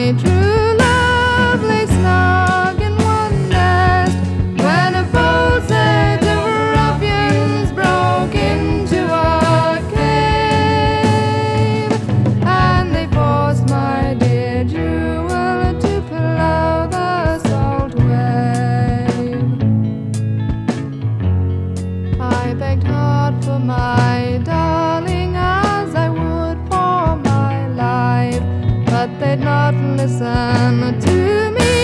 my true love lay snug in one nest when a bold set of ruffians broke into a cave, and they forced my dear jewel to plough the salt wave. I begged hard for my darling as I would for my life, but they'd not listen to me.